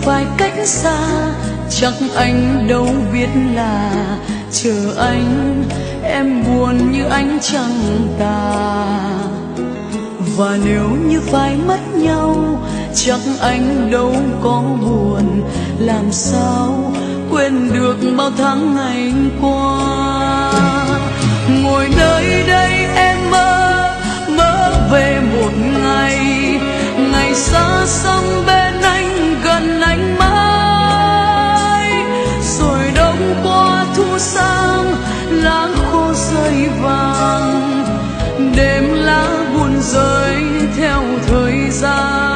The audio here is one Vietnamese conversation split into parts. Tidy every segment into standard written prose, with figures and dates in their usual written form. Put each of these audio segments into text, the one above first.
phải cách xa, chắc anh đâu biết là chờ anh em buồn như ánh trăng tà. Và nếu như phải mất nhau, chắc anh đâu có buồn, làm sao quên được bao tháng ngày qua. Ngồi nơi đây em mơ về một ngày, ngày xa xăm bên anh, gần anh mãi. Rồi đông qua thu sang, lá khô rơi vàng, đêm lá buồn rơi theo thời gian.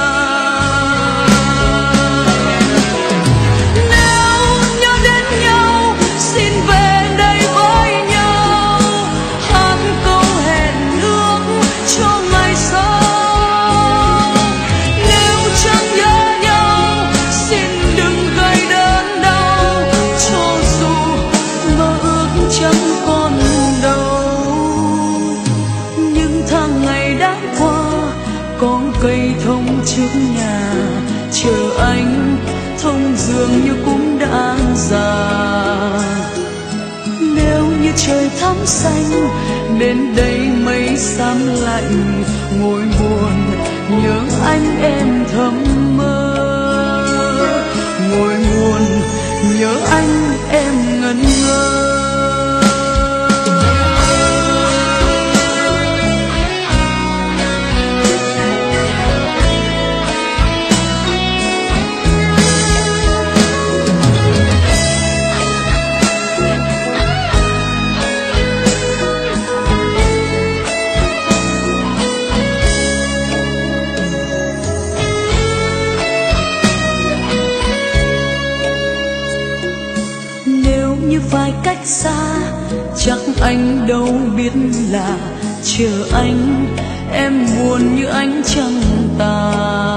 Trước nhà chờ anh, thông dường như cũng đã già. Nếu như trời thắm xanh, đến đây mây xám lạnh, ngồi buồn nhớ anh em thầm mơ. Ngồi buồn nhớ anh em ngẩn ngơ. Phải cách xa, chắc anh đâu biết là chờ anh em buồn như ánh trăng tà.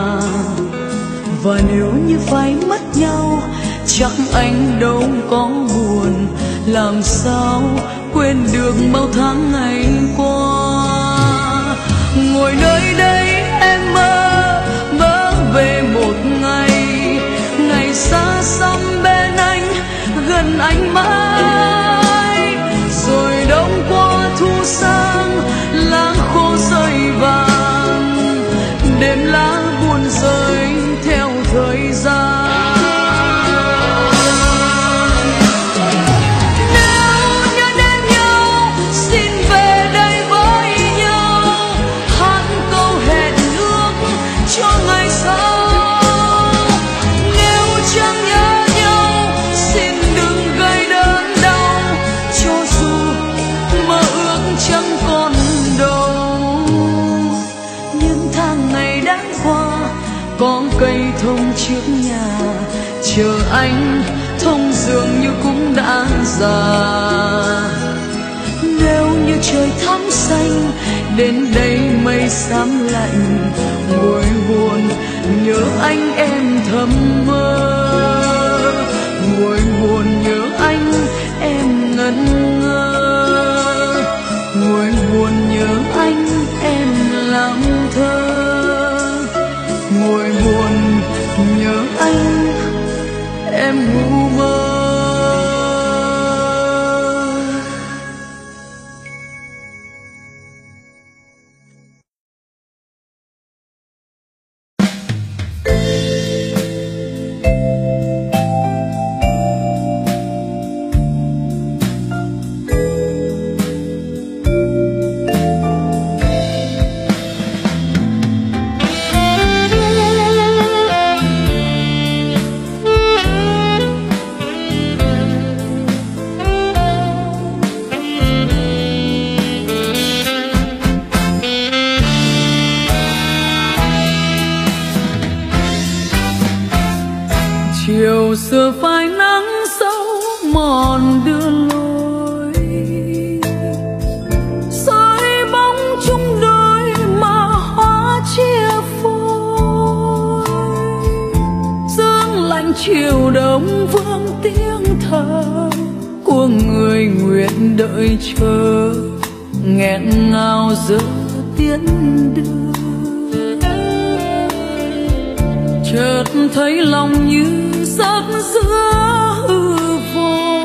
Và nếu như phải mất nhau, chắc anh đâu có buồn, làm sao quên được bao tháng ngày qua. Ngồi nơi đây em mơ về một ngày, ngày xa xăm bên anh, gần anh mãi. Rồi đông qua thu sang, lá khô rơi vàng, đêm lá buồn rơi theo thời gian. Thông trước nhà chờ anh, thông dường như cũng đã già. Nếu như trời thắm xanh, đến đây mây xám lạnh, ngồi buồn nhớ anh em thầm mơ. Ngồi buồn nhớ anh em ngẩn ngơ. Ngồi buồn nhớ anh em làm thơ. Ngồi buồn nhớ anh em ngu mơ. chiều xưa phai nắng sâu mòn đưa lối, soi bóng chung đôi mà hóa chia phôi. Sương lạnh chiều đông vương tiếng thở của người nguyện đợi chờ, nghẹn ngào giữa tiến đưa. chợt thấy lòng như giấc giữa hư vô,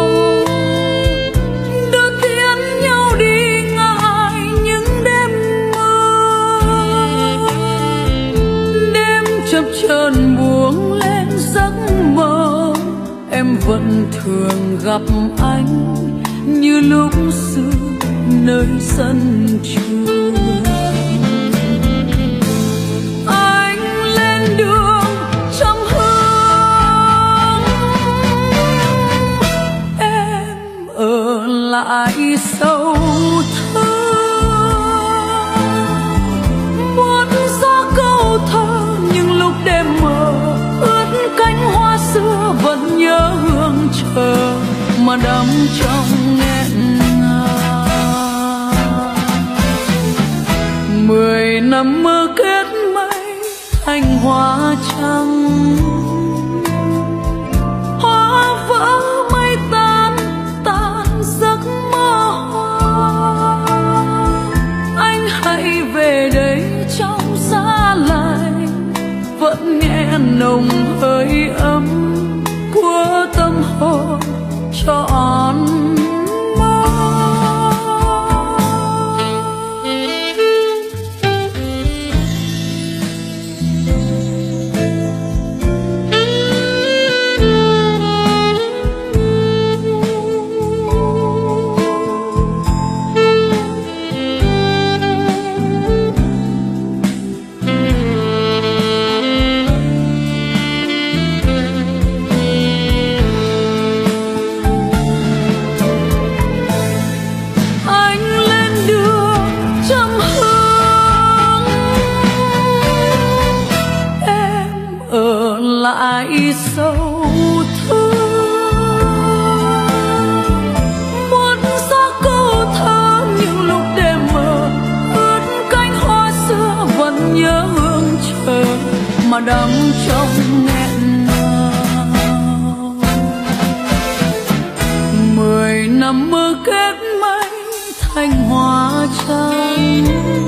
đưa tiễn nhau đi ngại những đêm mơ, đêm chập chờn buông lên giấc mơ. Em vẫn thường gặp anh như lúc xưa nơi sân trường. Anh lên đường trăm hướng, em ở lại sâu thơ. Muốn gió câu thơ nhưng lúc đêm mờ ướt cánh hoa xưa vẫn nhớ hương chờ mà đắm trong nghẹn ngào. 10 năm mơ kết mây thành hoa trắng, hoa vỡ mây tan tan giấc mơ hoa. Anh hãy về đây trong xa lạnh, vẫn nghe nồng hơi ấm của tâm hồn trọn mơ. Lại sâu thương, muốn gió câu thơ nhưng lúc đêm mờ ướt cánh hoa xưa vẫn nhớ hương chờ mà đắm trong nghẹn ngào. 10 năm mơ kết mây thành hoa trắng,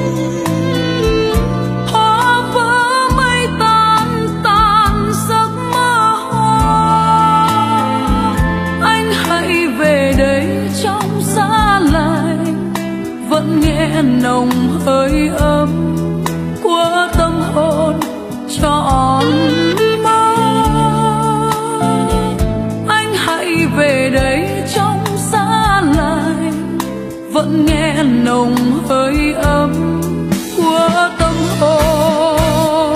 vẫn nghe nồng hơi ấm của tâm hồn trọn mơ. Anh hãy về đây trong xa lạnh, vẫn nghe nồng hơi ấm của tâm hồn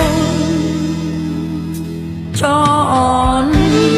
trọn.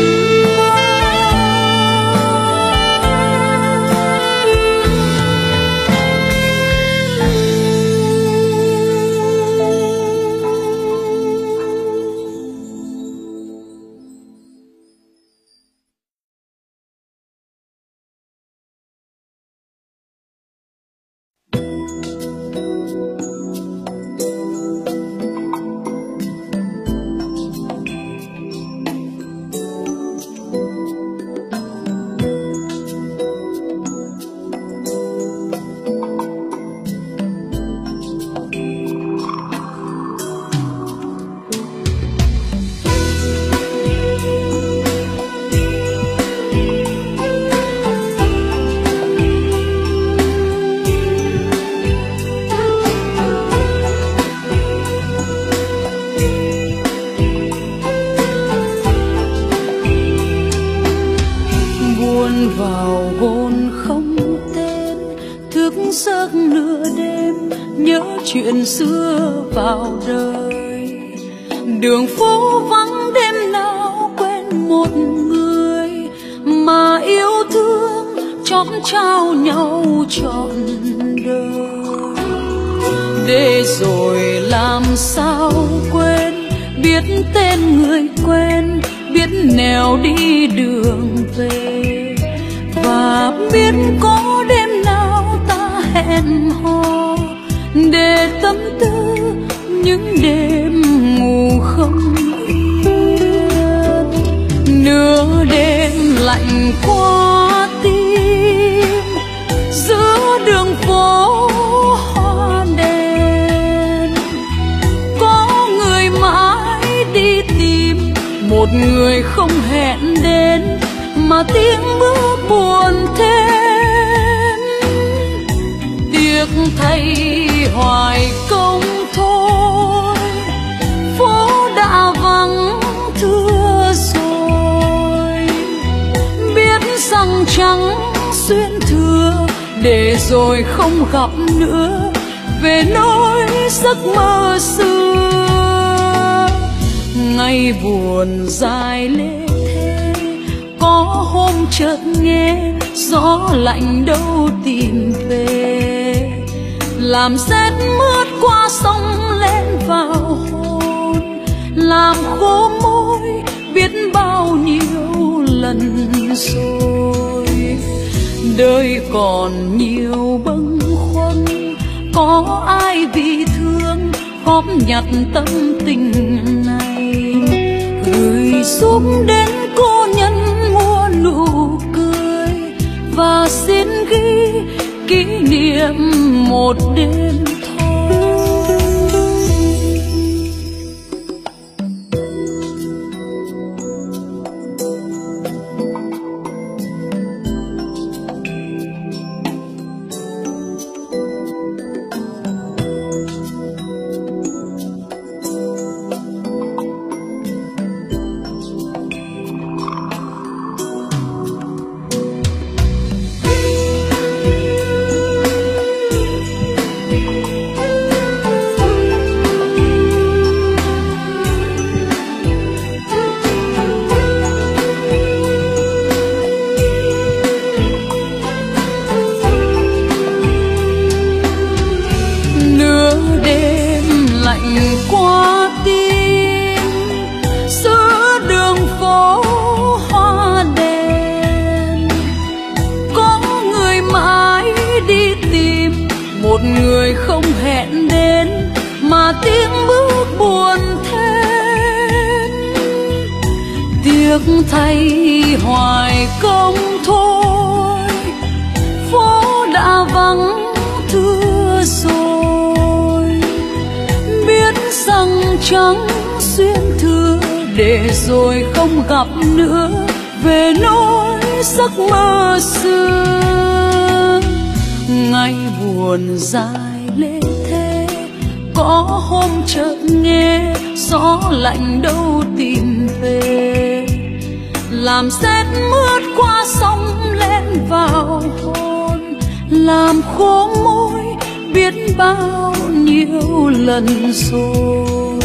Vào hồn không tên, thức giấc nửa đêm nhớ chuyện xưa vào đời. Đường phố vắng đêm nào quên một người mà yêu thương chót trao nhau trọn đời. Để rồi làm sao quên, biết tên người quen, biết nẻo đi đường về, và biết có đêm nào ta hẹn hò để tâm tư những đêm ngủ không yên. Nửa đêm lạnh qua tim, giữa đường phố hoa đèn, có người mãi đi một người không hẹn đến mà tiếng bước buồn thêm. Tiếc thay hoài công thôi, phố đã vắng thưa rồi. Biết rằng chẳng xuyên thừa, để rồi không gặp nữa, về nỗi giấc mơ xưa. Ngày buồn dài lê thê, có hôm chợt nghe gió lạnh đâu tìm về, làm rét mướt qua sông lên vào hồn, làm khô môi biết bao nhiêu lần rồi. Đời còn nhiều bâng khuâng, có ai vì thương góp nhặt tâm tình này, gửi giúp đến cô nhân mua nụ cười, và xin ghi kỷ niệm một đêm qua tim giữa đường phố hoa đèn. Có người mãi đi tìm một người không hẹn đến, mà tiếng bước buồn thêm. Tiếc thay hoài công thôi, phố đã vắng thưa rồi. Biết rằng chẳng xuyên thừa, để rồi không gặp nữa, về nỗi giấc mơ xưa. Ngày buồn dài lê thê, có hôm chợt nghe gió lạnh đâu tìm về, làm rét mướt qua sông lên vào hồn, làm khô môi biết bao nhiêu lần rồi.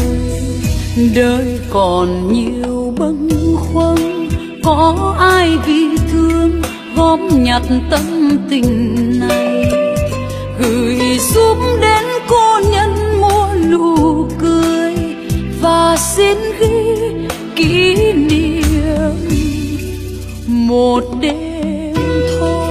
Đời còn nhiều bâng khuâng, có ai vì thương góp nhặt tâm tình này, gửi giúp đến cô nhân mua nụ cười, và xin ghi kỷ niệm một đêm thôi.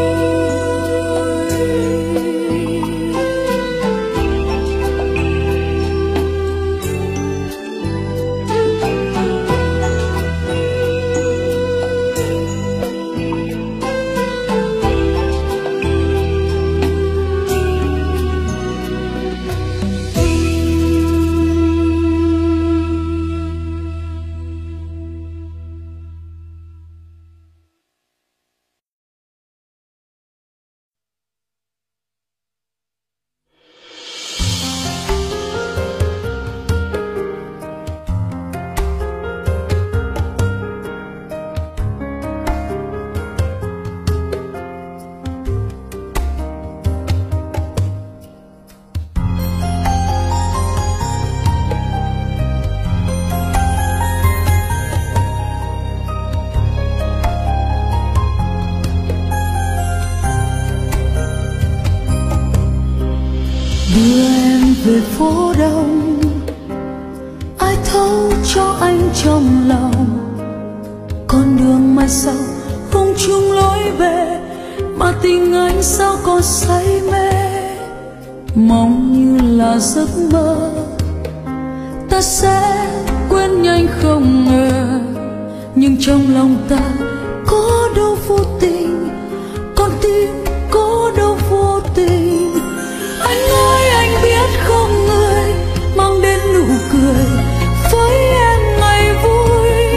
Đưa em về phố đông, ai thấu cho anh trong lòng. Con đường mai sau không chung lối về, mà tình anh sao còn say mê. Mong như là giấc mơ, ta sẽ quên nhanh không ngờ. Nhưng trong lòng ta có đâu vô tình, con tim có đâu vô tình. Anh ơi anh biết không, người mang đến nụ cười với em ngày vui.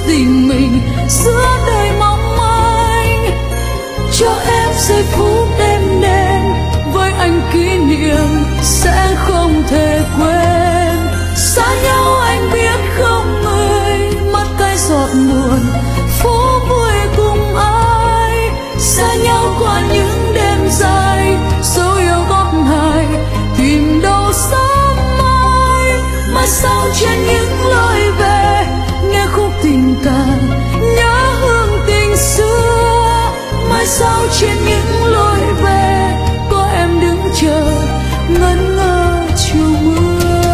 tình mình giữa đời mong manh. Cho em giây phút đêm đen với anh kỷ niệm sẽ không thể quên. Xa nhau anh biết không người, mắt cay giọt buồn phố vui cùng ai. Xa nhau qua những đêm dài, dấu yêu gót hài tìm đâu sớm mai. Mà sao trên những lối về nghe khúc tình ca nhớ hương tình xưa. Mà sao trên những lối về có em đứng chờ ngẩn ngơ chiều mưa.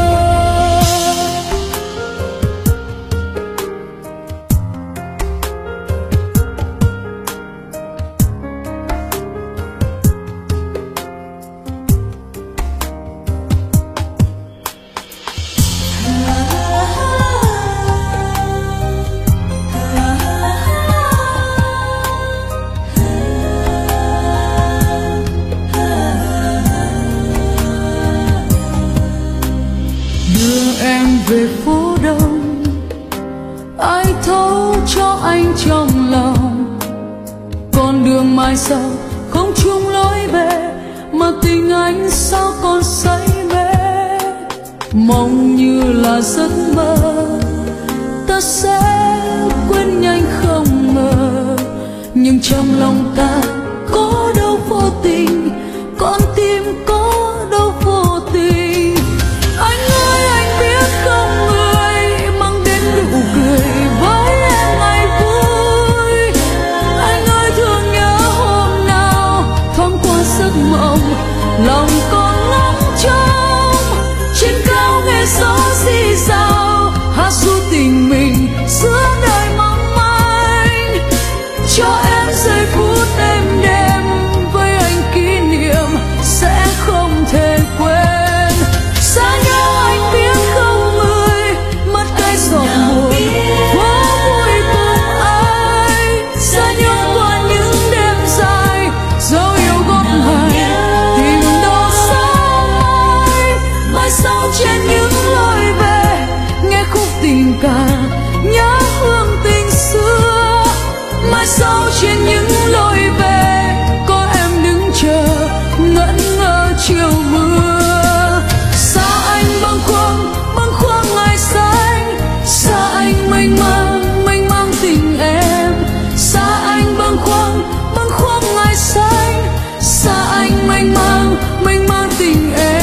Về phố đông ai thấu cho anh trong lòng, con đường mai sau không chung lối về mà tình anh sao còn say mê. Mong như là giấc mơ ta sẽ quên nhanh không ngờ, nhưng trong lòng ta có đâu vô tình, con tim có đâu vô tình. Anh ơi anh biết không người mang đến nụ cười với em ngày vui. Anh ơi thương nhớ hôm nào thoáng qua giấc mộng lòng còn ngóng trông. Trên cao nghe gió rì rào hát ru tình mình giữa đời mong manh. Cho em giây phút êm đềm với anh kỷ niệm sẽ không thể quên. Xa nhau anh biết không người, mắt cay giọt buồn quá vui cùng ai. Xa nhau qua những đêm dài, dấu yêu gót hài tìm đâu sáng mai. Mai sau trên những lối về nghe khúc tình ca nhớ hương tình xưa. Mai sau trên những lối về có em đứng chờ ngẩn ngơ chiều mưa. Xa anh bâng khuâng ngày xanh, xa anh mênh mang tình em. Xa anh bâng khuâng ngày xanh, xa anh mênh mang tình em.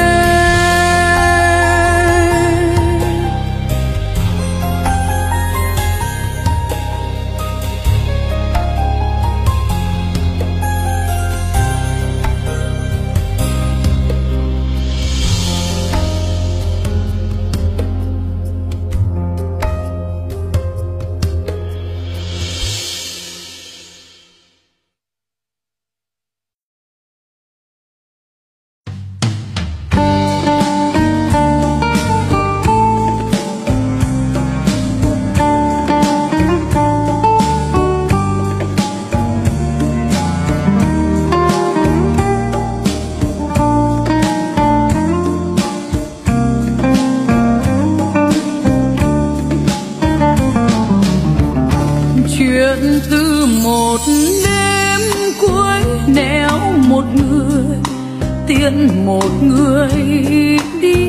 Chuyện từ một đêm cuối nẻo một người tiễn một người đi,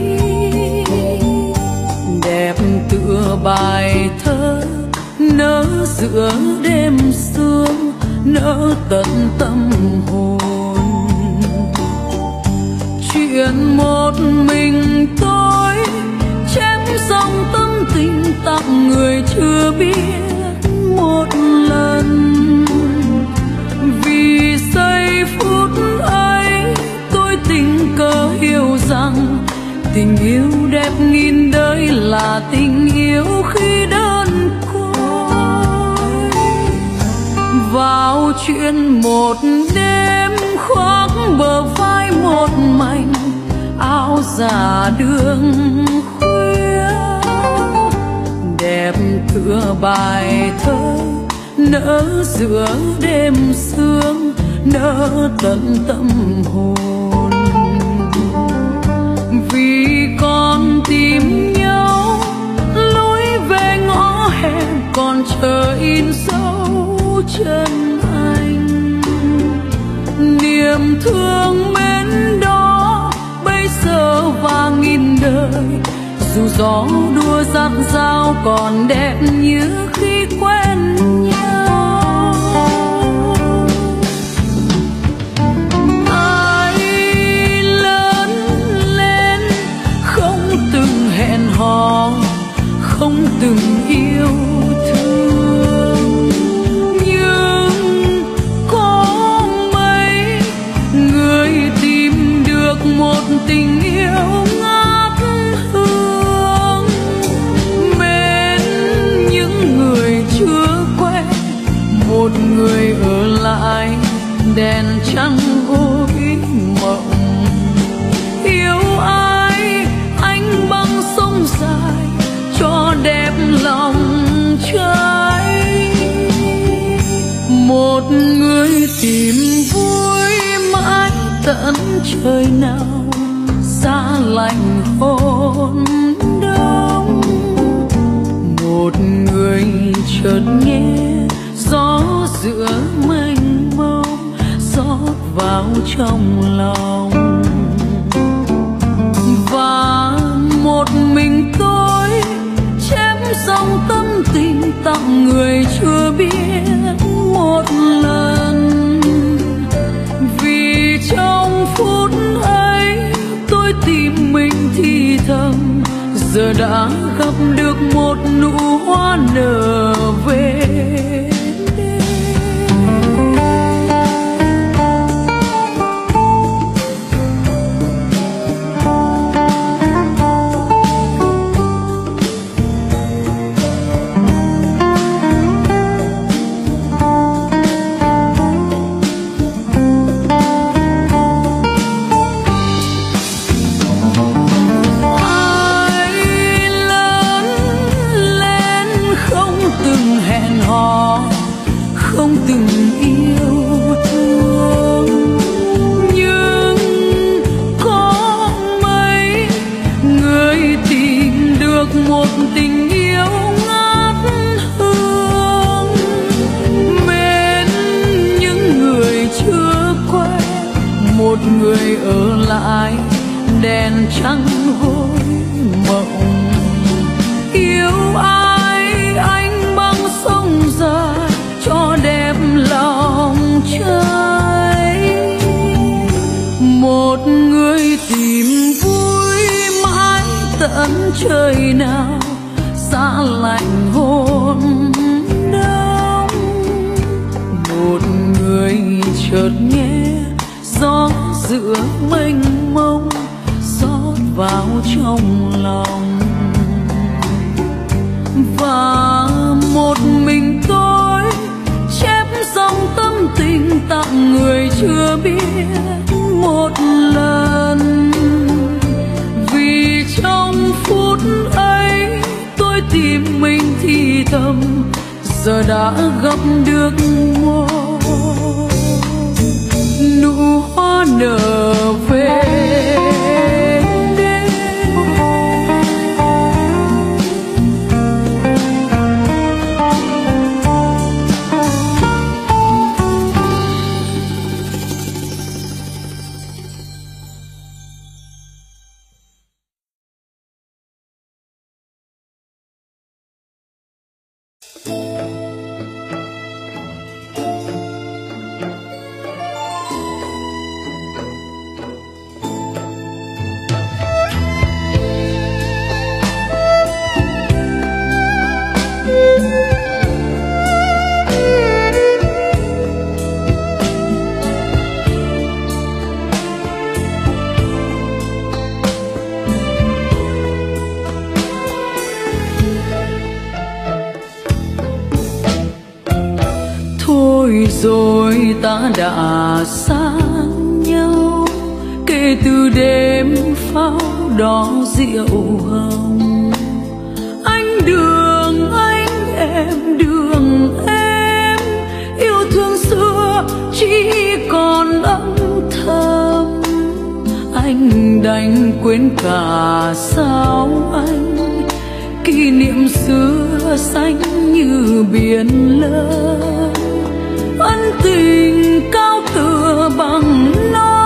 đẹp tựa bài thơ nở giữa đêm sương nở tận tâm hồn. Chuyện một mình tôi chém dòng tâm tình tặng người chưa biết một lần. Vì giây phút ấy tôi tình cờ hiểu rằng tình yêu đẹp nghìn đời là tình yêu khi đơn côi. Vào chuyện một đêm khoác bờ vai một mảnh áo giả đường khuya, đẹp tựa bài thơ nở giữa đêm sương nở tận tâm hồn. Vì còn tìm nhau lối về ngõ hẹp còn thương mến đó bây giờ và nghìn đời. Dù gió đua dắt dao còn đẹp như khi quen nhau. Ai lớn lên không từng hẹn hò, không từng yêu thương, nhưng có mấy người tìm được một tình yêu ngát hương. Mến những người chưa quen, một người ở lại đèn trăng ôi mộng. Yêu ai anh băng sông dài cho đẹp lòng trai. Một người tìm vui mãi tận trời nào, xa lạnh hôn đông. Một người chợt nghe gió giữa mênh mông rót vào trong lòng. Và một mình tôi chém dòng tâm tình tặng người chưa biết một lần. Vì trong phút ấy tôi tìm mình thì thầm, giờ đã gặp được một nụ hoa nở về. Không từng yêu thương, nhưng có mấy người tìm được một tình yêu ngát hương. Mến những người chưa quen, một người ở lại đèn trăng hôi mộng. Yêu ai anh băng sông dài cho đẹp lòng trai. Một người tìm vui mãi tận trời nào, xa lạnh hôn đông. Một người chợt nghe gió giữa mênh mông rót vào trong lòng. Và một mình tôi chép dòng tâm tình tặng người chưa biết một lần. Vì trong phút ấy tôi tìm mình thì thầm, giờ đã gặp được một nụ hoa nở về. Rồi ta đã xa nhau kể từ đêm pháo đỏ rượu hồng. Anh đường anh em yêu thương xưa chỉ còn âm thầm. Anh đành quên cả sao anh, kỷ niệm xưa xanh như biển lớn. Ân tình cao tựa bằng non,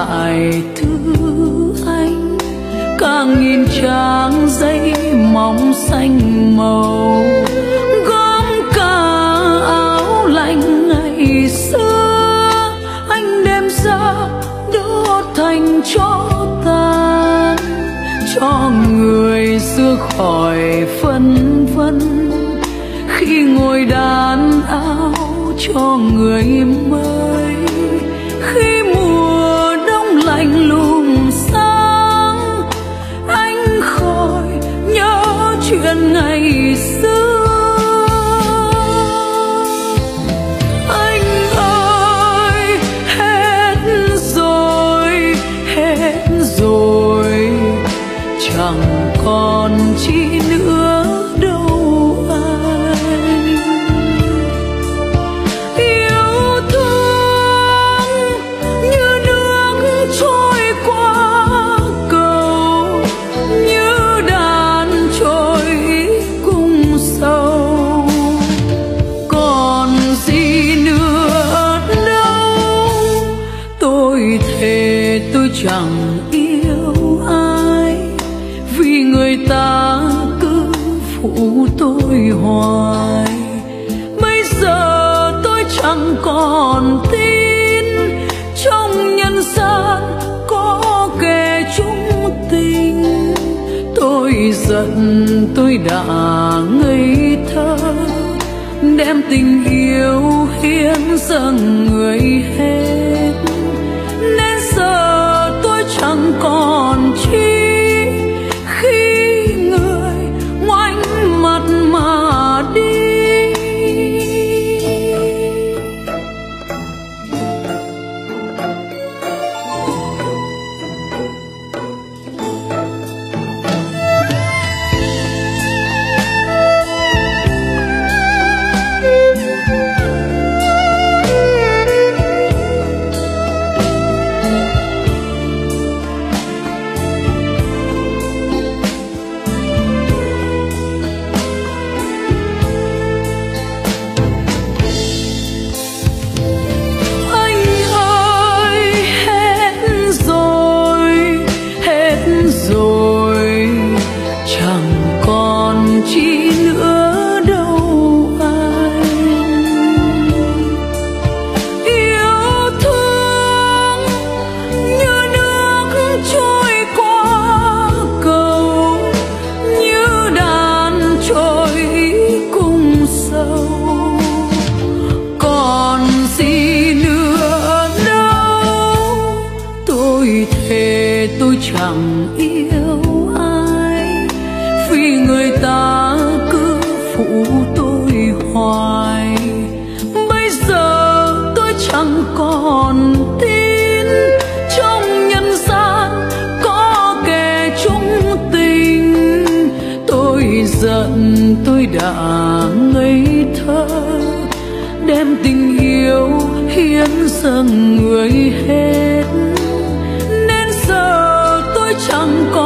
lại thứ anh. Càng nghìn trang giấy mỏng xanh màu, gom cả áo lạnh ngày xưa, anh đem ra đốt thành tro tàn, cho người xưa khỏi phân vân khi ngồi đàn áo cho người mới. Khi mùa đông lạnh lùng sáng, anh khỏi nhớ chuyện ngày xưa. Anh ơi, hết rồi, chẳng còn chi nữa đâu anh. Yêu thương như nước trôi qua cầu, như đàn trôi cùng sâu. Còn gì nữa đâu, tôi thề tôi chẳng yêu ai, vì người ta cứ phụ tôi hoài. Bây giờ tôi chẳng còn tin trong nhân gian có kẻ chung tình. Tôi giận tôi đã ngây thơ, đem tình yêu hiến dâng người hết. Nên giờ tôi chẳng còn chi khi người ngoảnh mặt mà đi. Rồi chẳng còn chi nữa đâu anh. Yêu thương như nước trôi qua cầu, như đàn trôi cùng sâu. Còn gì nữa đâu, tôi thề tôi chẳng yêu ai, vì người ta cứ phụ tôi hoài. Bây giờ tôi chẳng còn tin trong nhân gian có kẻ chung tình. Tôi giận tôi đã ngây thơ, đem tình yêu hiến dâng người hết. Nên giờ tôi chẳng còn